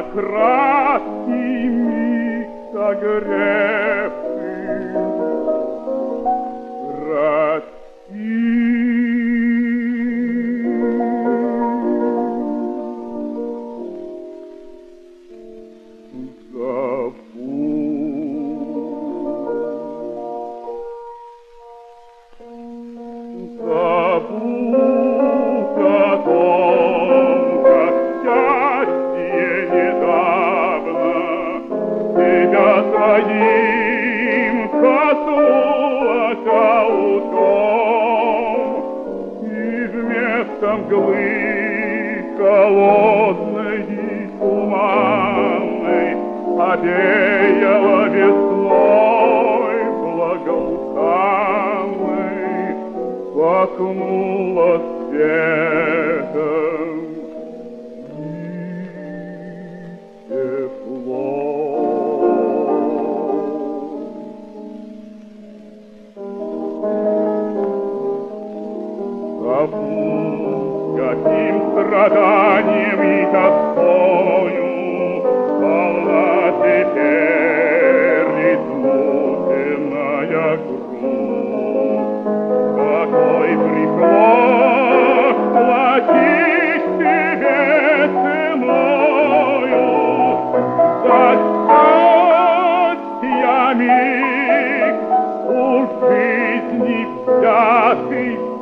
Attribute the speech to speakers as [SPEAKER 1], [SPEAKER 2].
[SPEAKER 1] краткий миг согревший, забудь о том, как счастье недавно тебя своим коснулось аутом, и вместо мглы холодной и туманной овеяло весной благоуханной, пахнуло светом и теплом. Каким страданием и тоскою полна теперь измученная грудь. Какой предлог платить тебе ценою за счастья миг у жизни взятый